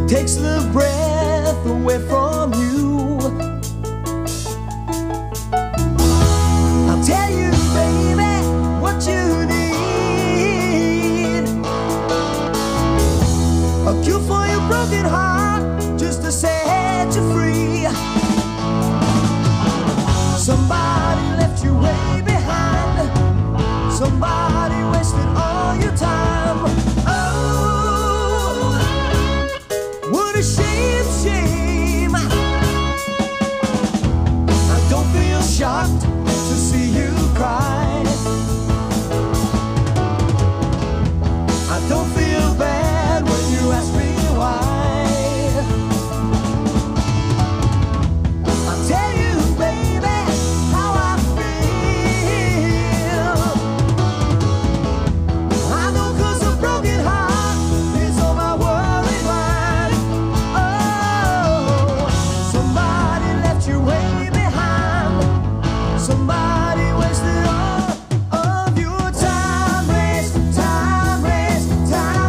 takes the breath away from you. I'll tell you, baby, what you need. A cure for your broken heart, just to set you free. Somebody left you way behind. Somebody wasted all your time. Oh, what a shame, shame. I don't feel shocked to see you cry. I don't feel bad when you ask me why. I'll tell you, baby, how I feel. I know 'cause a broken heart is on my worried mind. Oh, somebody left you way behind. Somebody wasted all of your time. Waste, time, waste, time.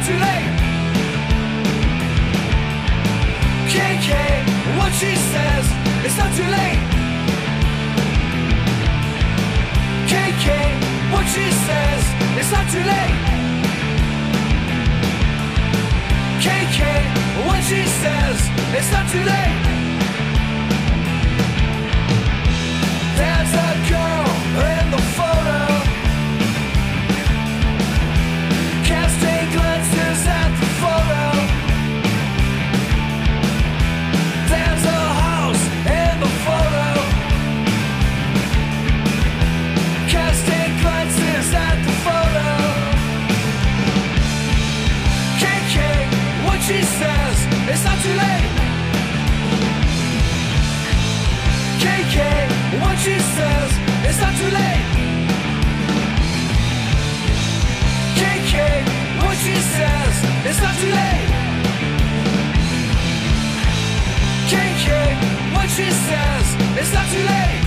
too late. KK, what she says, it's not too late. KK, what she says, it's not too late. KK, what she says, it's not too late. There's a girl in the photo, casting glances at the photo. There's a house in the photo, casting glances at the photo. KK, what she says, it's not too late. KK, what she says, it's not too late. KK, what she says, it's not too late. KK, what she says, it's not too late.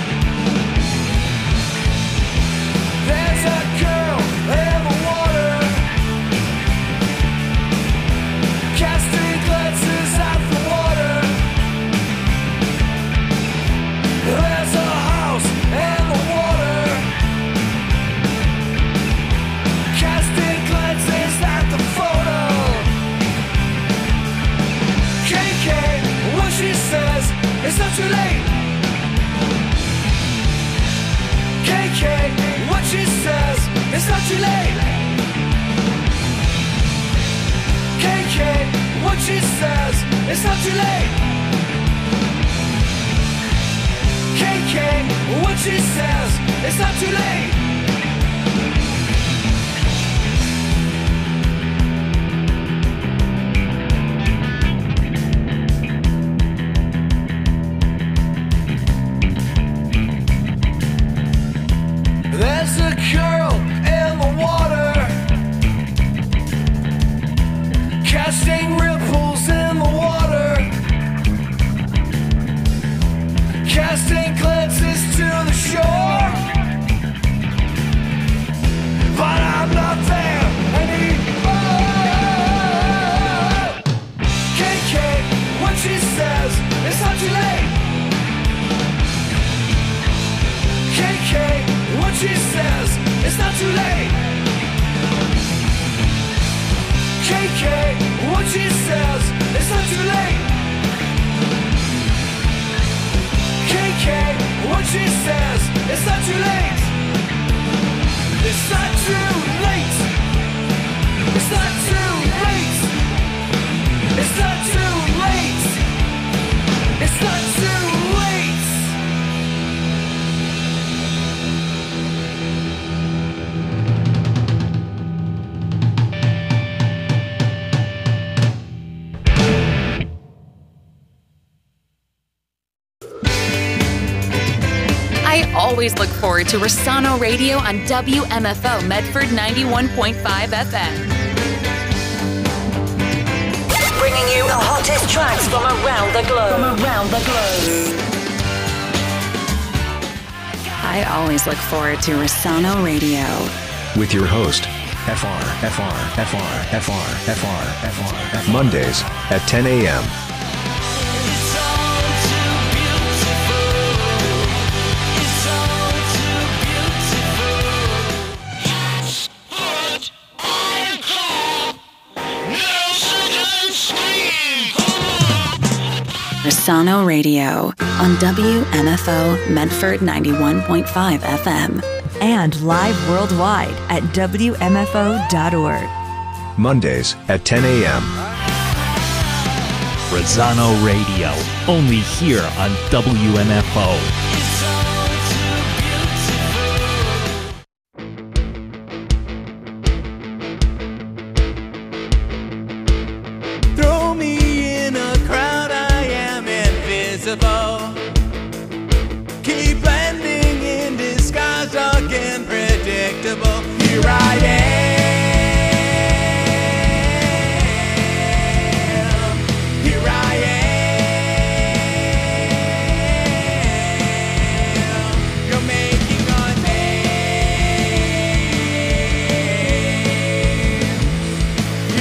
There's a girl in the water, casting glances at the water. There's a house in the water, casting glances at the photo. KK, what she says, it's not too late. KK, what she says, it's not too late. KK, what she says, it's not too late. KK, what she says, it's not too late. There's a girl in the water, casting ripples in the water, casting glances to the shore. But I'm not there anymore. KK, what she says, it's not too late. KK, what she says, it's not too late. KK, what she says, it's not too late. KK, what she says, it's not too late. It's not too late. It's not too late. It's not too late. It's not too late. I always look forward to Rossano Radio on WMFO Medford 91.5 FM. Bringing you the hottest tracks from around the globe. I always look forward to Rossano Radio. With your host, Mondays at 10 a.m. Rossano Radio on WMFO Medford 91.5 FM. And live worldwide at WMFO.org. Mondays at 10 a.m. Rossano Radio, only here on WMFO. Throw me in a crowd, I am invisible. Keep blending in disguise, dark and predictable. Here I am. Here I am. You're making a name.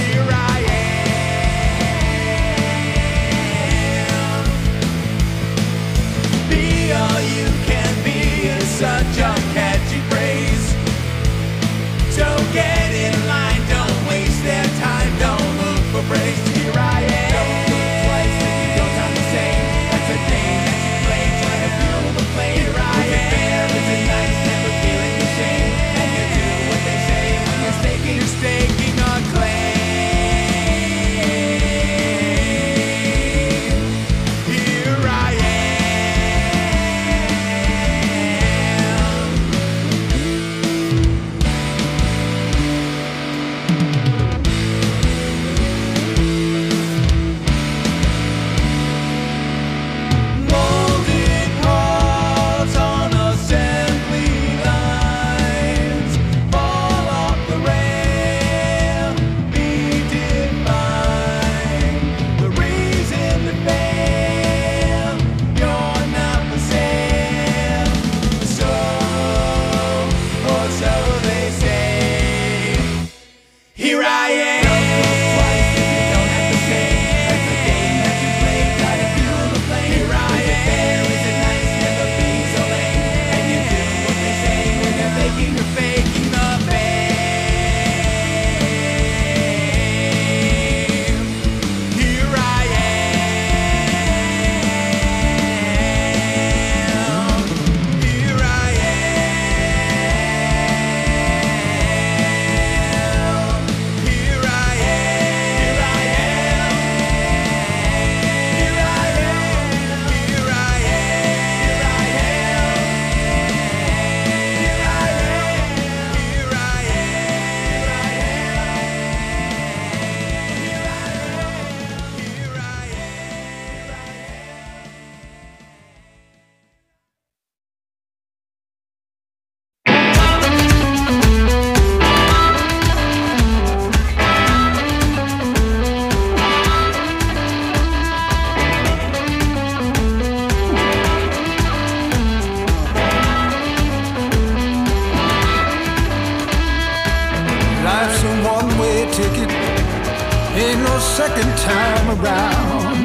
Life's a one-way ticket, ain't no second time around.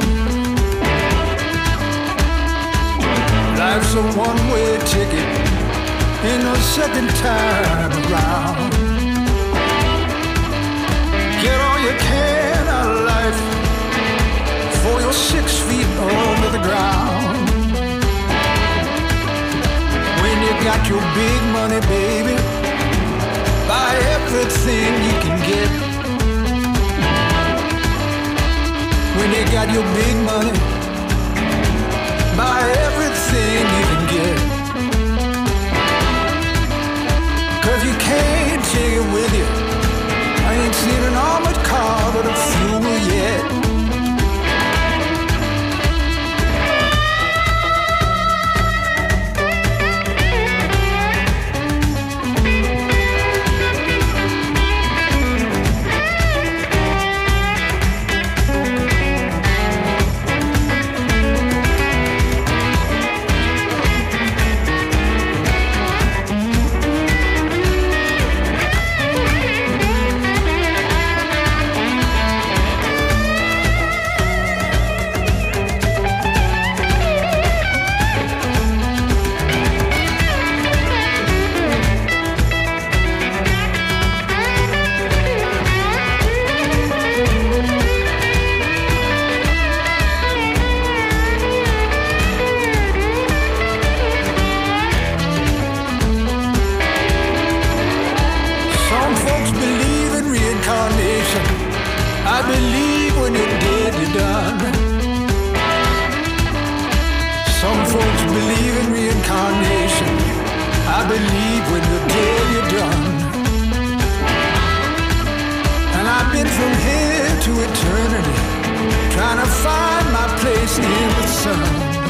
Life's a one-way ticket, ain't no second time around. Get all you can out of life before you're 6 feet under the ground. When you got your big money, baby, buy everything you can get. When you got your big money, buy everything you can get. 'Cause you can't take it with you. I ain't seen an armored car with a fuel yet. I believe when you're dead, you're done. Some folks believe in reincarnation. I believe when you're dead, you're done. And I've been from here to eternity, trying to find my place in the sun.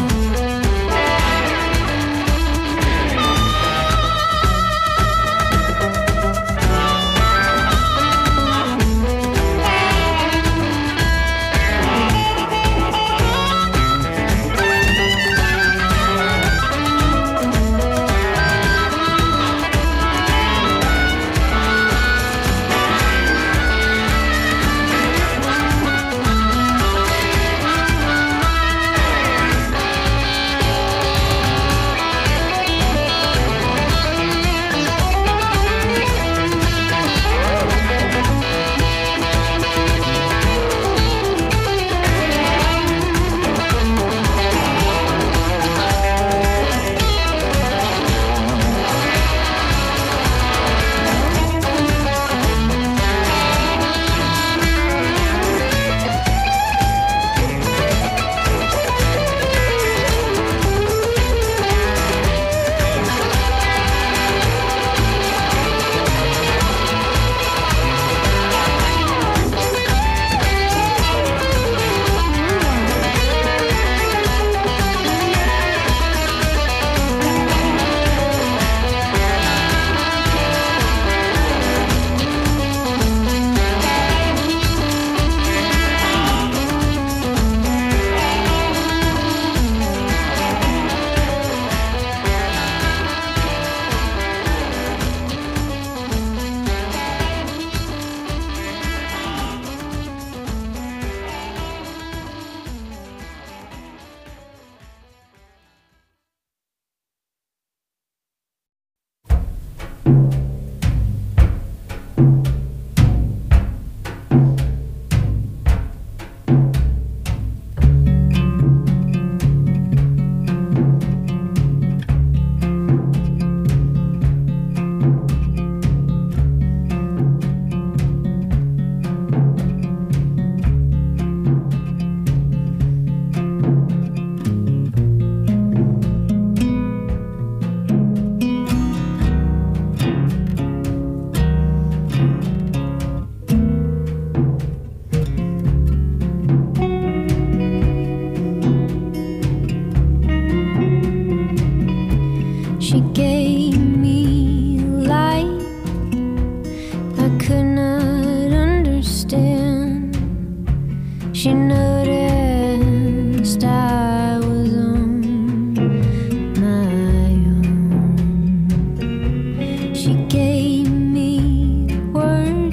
She noticed I was on my own. She gave me words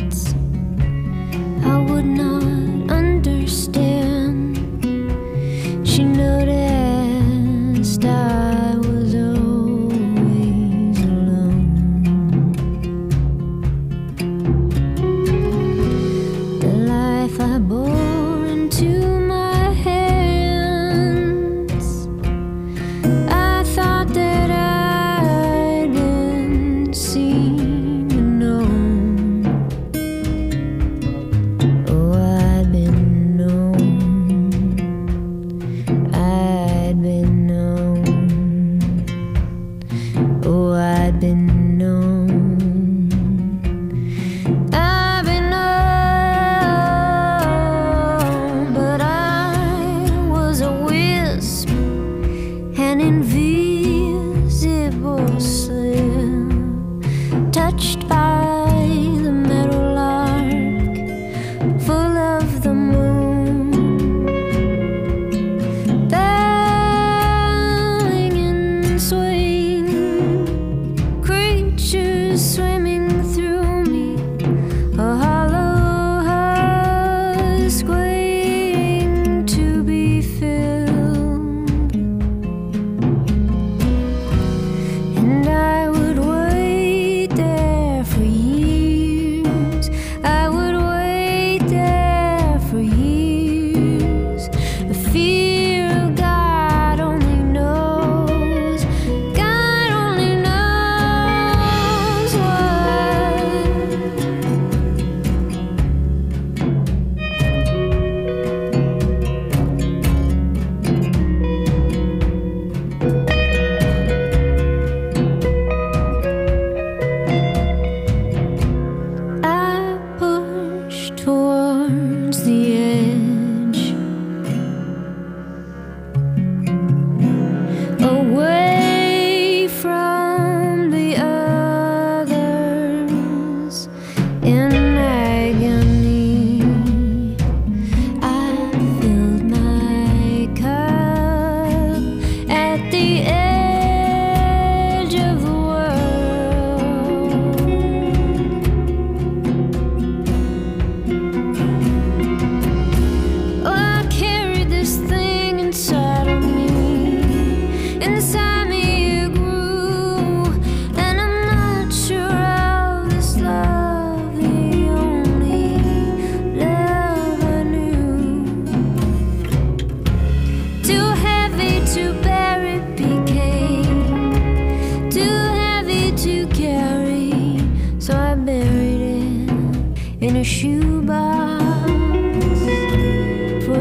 a shoebox for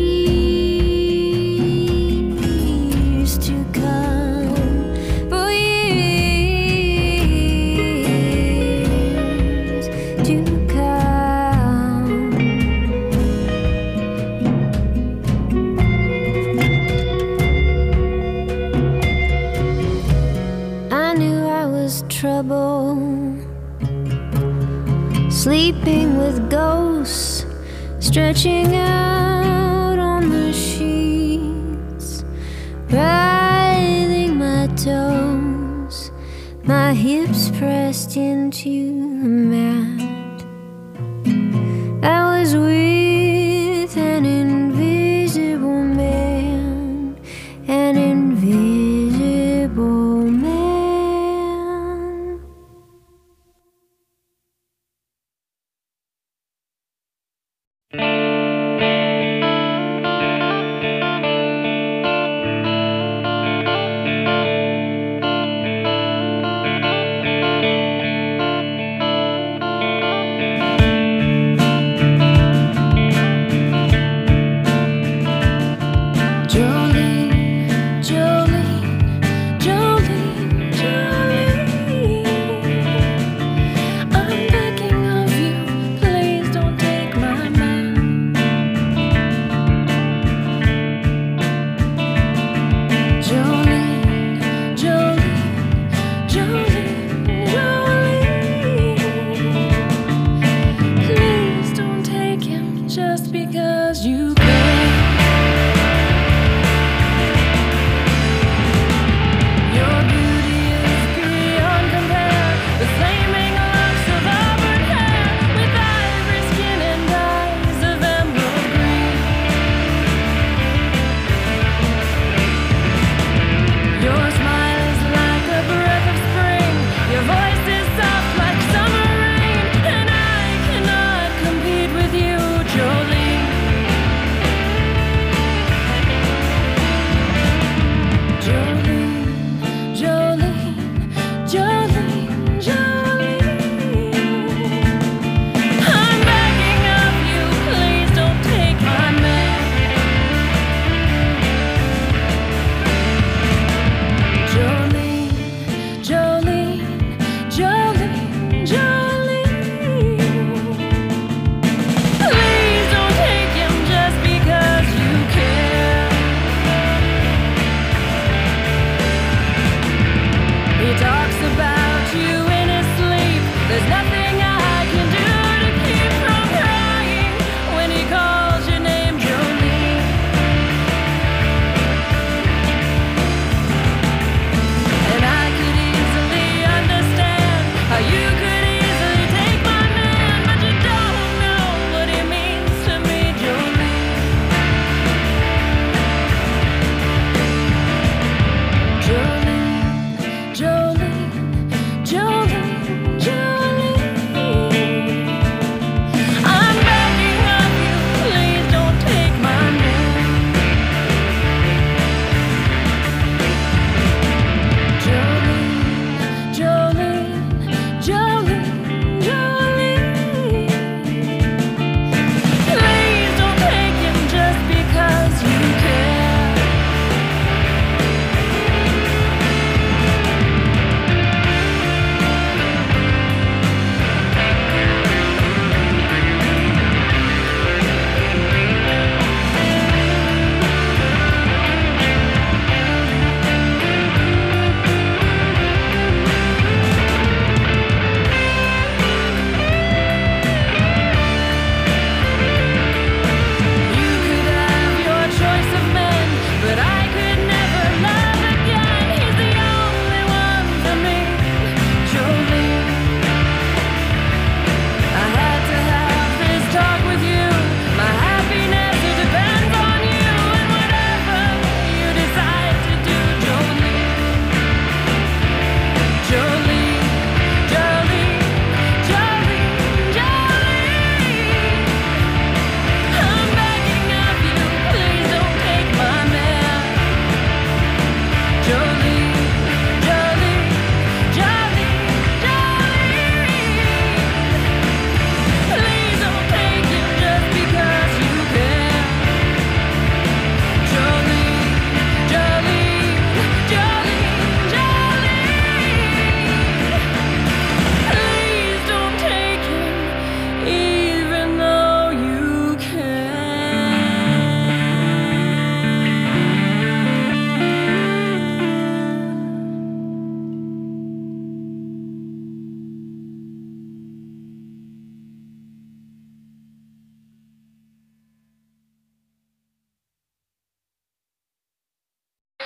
years to come, for years to come. I knew I was trouble, sleeping with ghosts, stretching out on the sheets, writhing my toes, my hips pressed into the mat. I was with an invisible man, an invisible man.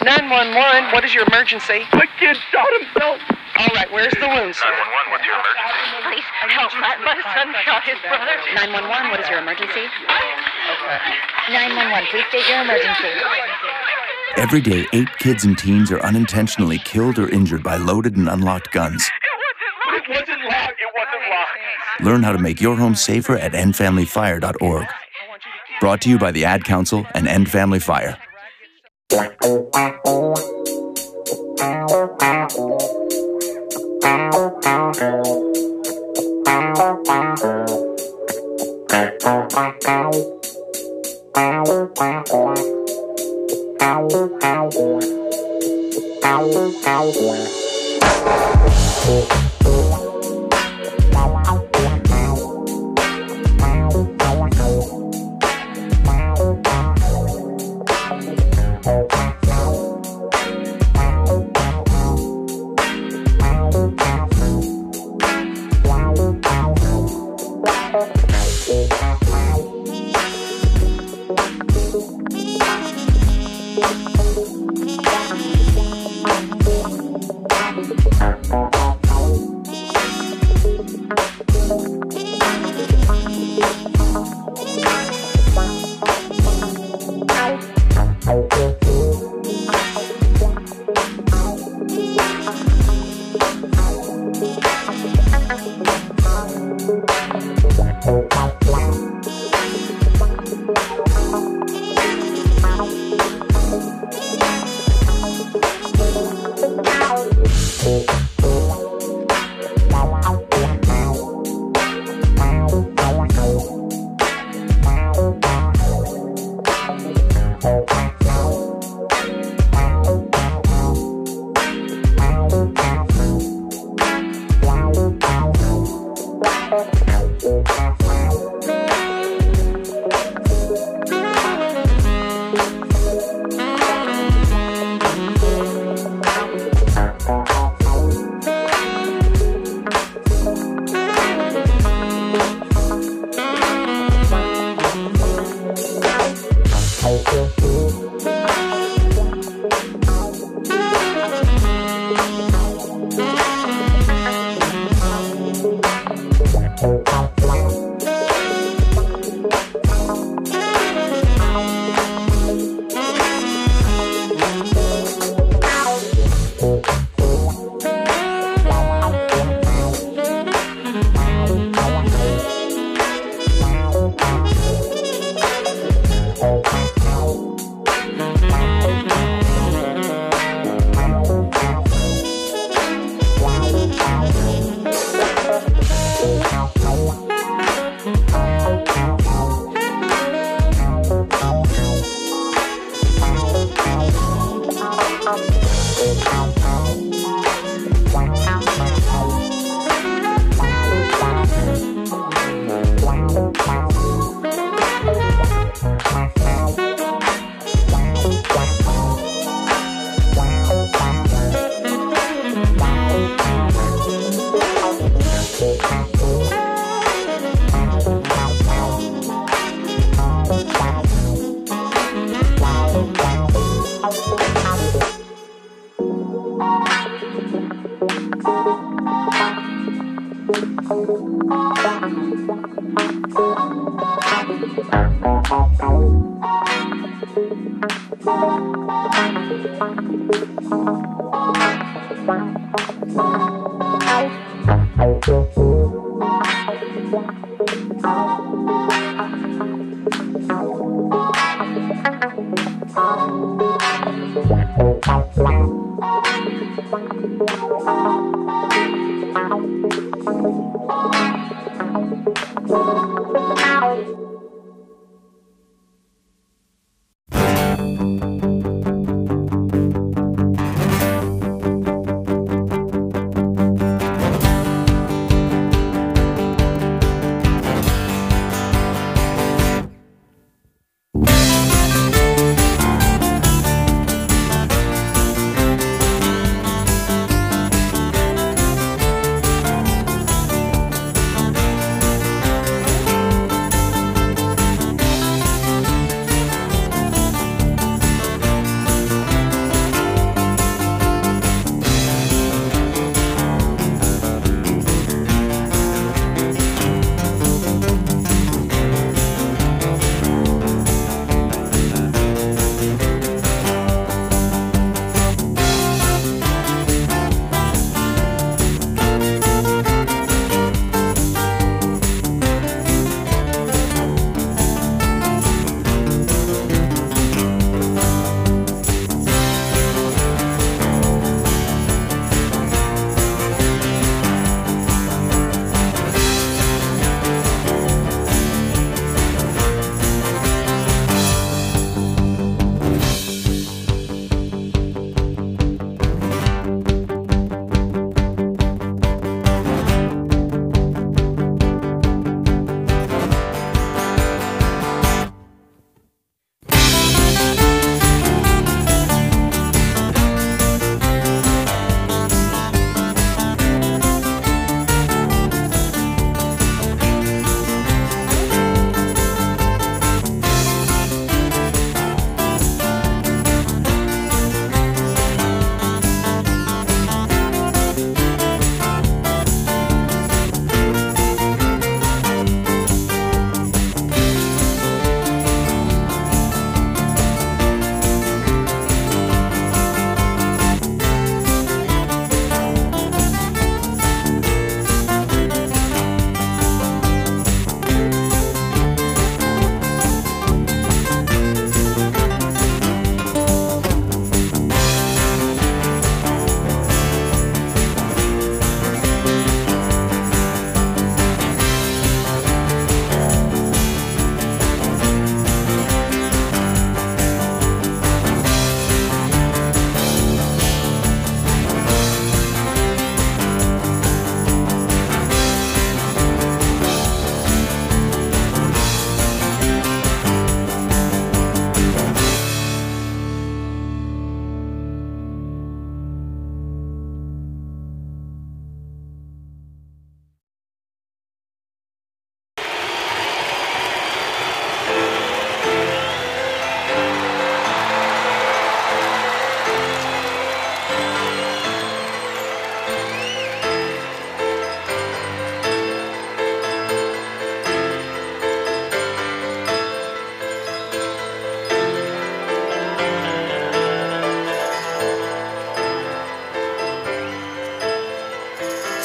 911, what is your emergency? My kid shot himself. All right, where's the wound, sir? 911, what's your emergency? Please help. My son shot his brother. 911, what is your emergency? Okay. 911, please state your emergency. Every day, 8 kids and teens are unintentionally killed or injured by loaded and unlocked guns. It wasn't locked. Learn how to make your home safer at endfamilyfire.org. Brought to you by the Ad Council and End Family Fire.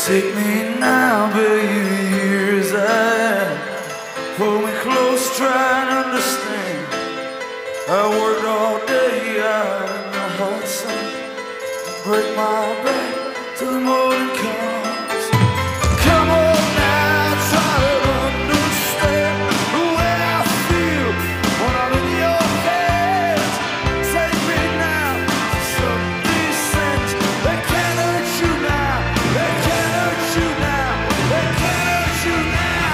Take me now, baby, here's I am. Hold me close, try and understand. I worked all day out in the hot sun. Break my back till the morning comes. Come on now, try to understand the way I feel when I'm in your hands. Take me now to some descent. They can't hurt you now. They can't hurt you now. They can't hurt you now.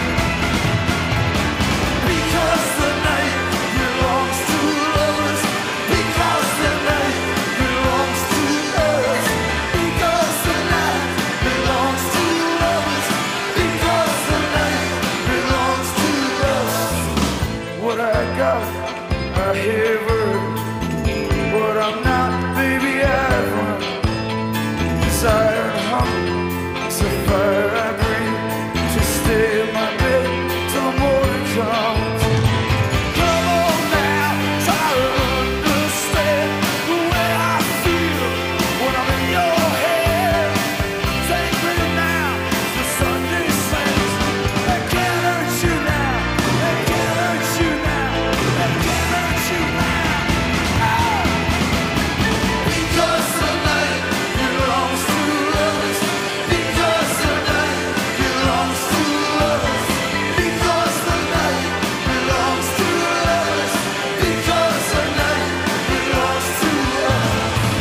Because the night belongs to lovers. Because the night belongs to us. Because the night belongs to lovers. Because the night belongs to us. What I got, I have earned. What I'm not, baby, I've run. Desire and hunger, it's a fire I breathe. To stay in my bed till the morning comes. Come on now, try to understand the way I feel when I'm in your head. Take me now, the sun descends. They can't hurt you now. They can't hurt you now. They can't hurt you now. Because the night belongs to us. Because the night belongs to us. Because the night belongs to us. Because the night belongs to us.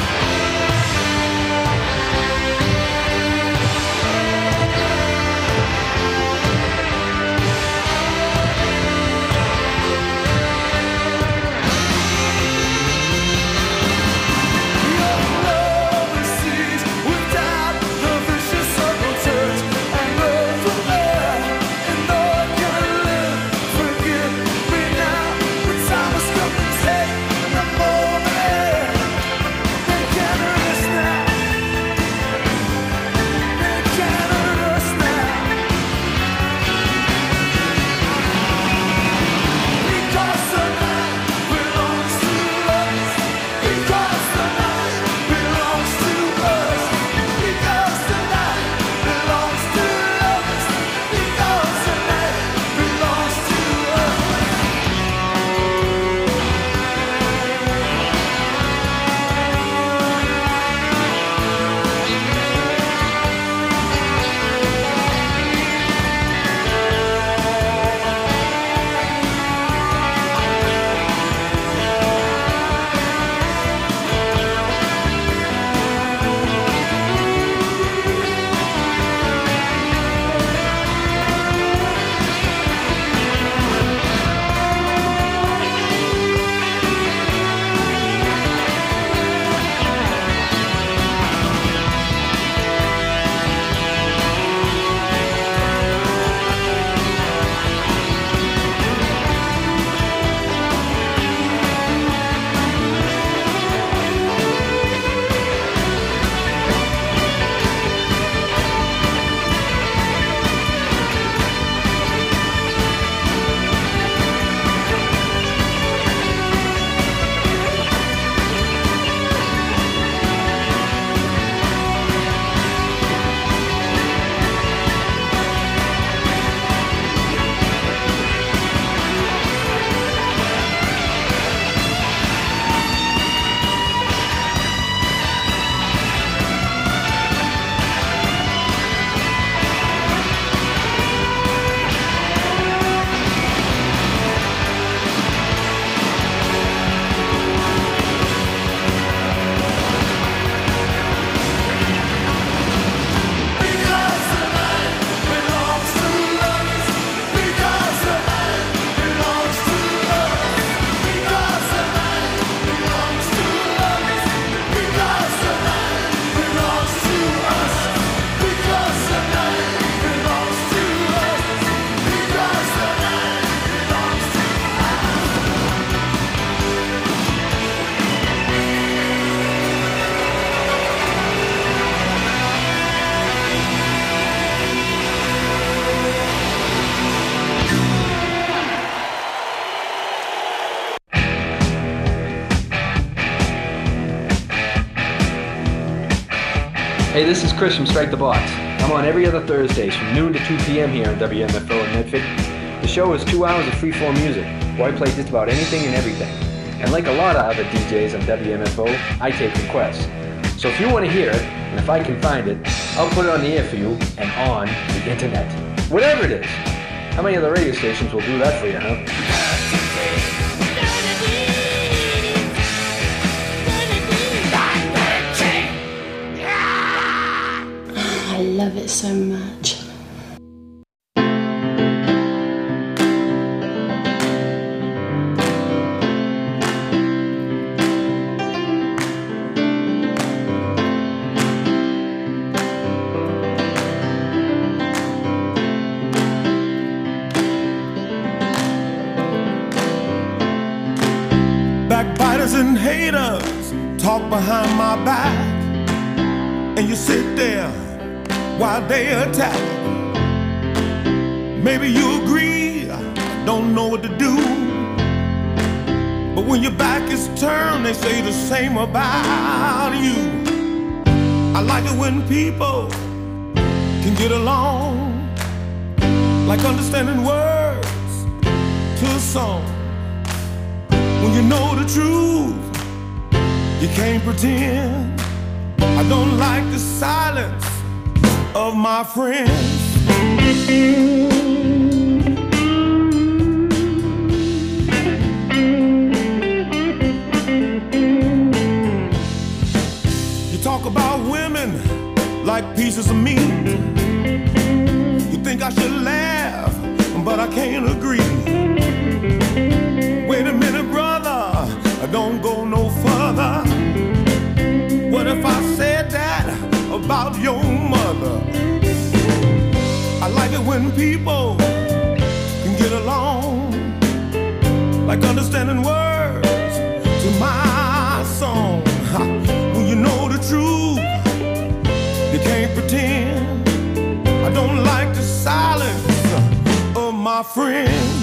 Your love is seized with doubt. The vicious circle turns and goes from there. And though I can live, forgive me now. When time has come to take the moment. They can't hurt us now. They can't hurt us now. Because the night belongs to us. Because the night belongs to us. Because the night belongs to us. Because the night belongs to us. Because the night belongs to us. Because the night belongs to us. Because the night belongs to us. Because the night belongs to us. Because the night belongs to us. Because the night belongs to Hey, this is Chris from Strike the Box. I'm on every other Thursdays from noon to 2 p.m. here on WMFO in Medford. The show is 2 hours of free-form music, where I play just about anything and everything. And like a lot of other DJs on WMFO, I take requests. So if you want to hear it, and if I can find it, I'll put it on the air for you and on the internet. Whatever it is. How many other radio stations will do that for you, huh? I love it so much. Backbiters and haters talk behind my back, and you sit there while they attack. Maybe you agree, I don't know what to do, but when your back is turned, they say the same about you. I like it when people can get along, like understanding words to a song. When you know the truth, you can't pretend. I don't like the silence of my friends. You talk about women like pieces of meat. You think I should laugh, but I can't agree. Wait a minute, brother, don't go no further. What if I said that about your mother? I like it when people can get along, like understanding words to my song. When you know the truth, you can't pretend. I don't like the silence of my friends.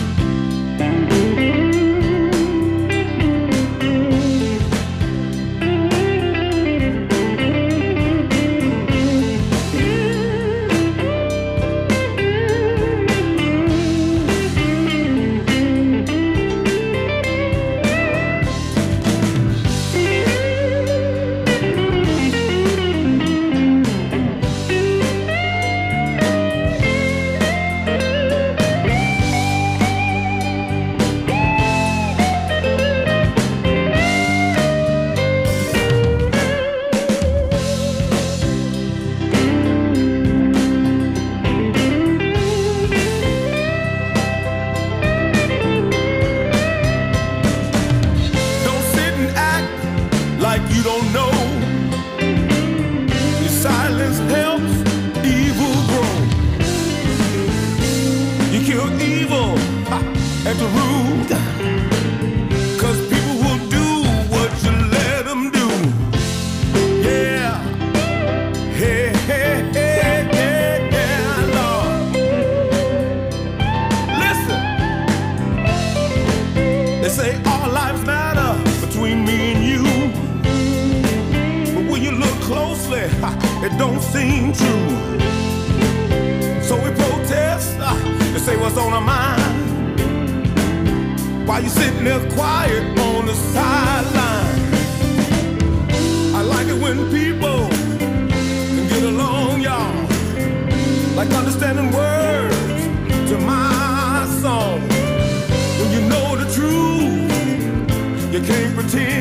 It don't seem true. So we protest to say what's on our mind, while you sitting there quiet on the sideline. I like it when people can get along, y'all, like understanding words to my song. When you know the truth, you can't pretend.